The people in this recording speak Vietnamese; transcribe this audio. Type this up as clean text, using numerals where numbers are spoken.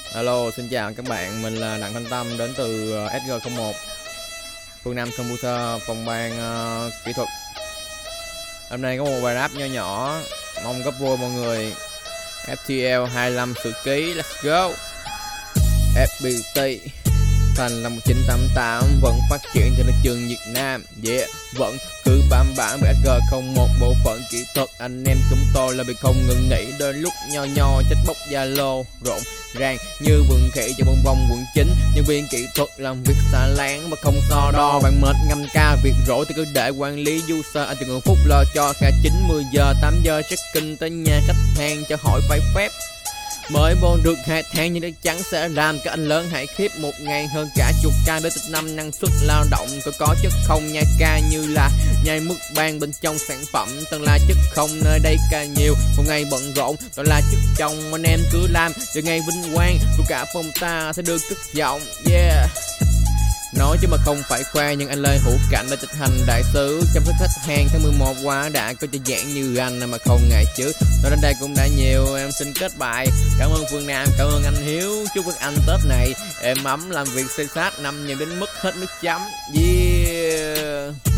Alo, xin chào các bạn, mình là Đặng Thanh Tâm đến từ SG01, phương Nam Computer, phòng ban kỹ thuật. Hôm nay có một bài rap nho nhỏ, mong góp vui mọi người. FTL 25 sự ký, let's go. FPT thành năm 1988 vẫn phát triển trên thị trường Việt Nam, yeah, vẫn cứ bám bản với SG01 bộ phận kỹ thuật. Anh em chúng tôi là việc không ngừng nghỉ, đôi lúc nho trách bóc Zalo rộn ràng như vườn khỉ cho bong bong quận 9. Nhân viên kỹ thuật làm việc xả láng mà không so đo, bạn mệt ngâm ca việc rỗi thì cứ để quản lý user. Anh từng phút lo cho cả 90 giờ 8 giờ check-in tới nhà khách hàng cho hỏi phải phép. Mới vô được 2 tháng nhưng chắc chắn sẽ làm các anh lớn hãy khiếp. Một ngày hơn cả chục ca đến tích 5 năng suất lao động. Tôi có chất không nhai ca như là nhai mức ban bên trong sản phẩm. Toàn là chất không nơi đây ca nhiều. Một ngày bận rộn toàn là chất trong. Anh em cứ làm từ ngày vinh quang của cả phòng ta sẽ được cất giọng, yeah. Nói chứ mà không phải khoe, nhưng anh Lê Hữu Cảnh đã trở thành đại sứ chăm sóc khách hàng tháng 11 qua đã có cho dạng như anh mà không ngại chứ. Nói đến đây cũng đã nhiều, em xin kết bài. Cảm ơn Phương Nam, cảm ơn anh Hiếu. Chúc các anh Tết này êm ấm, làm việc xây sát năm nhiều đến mức hết nước chấm, yeah.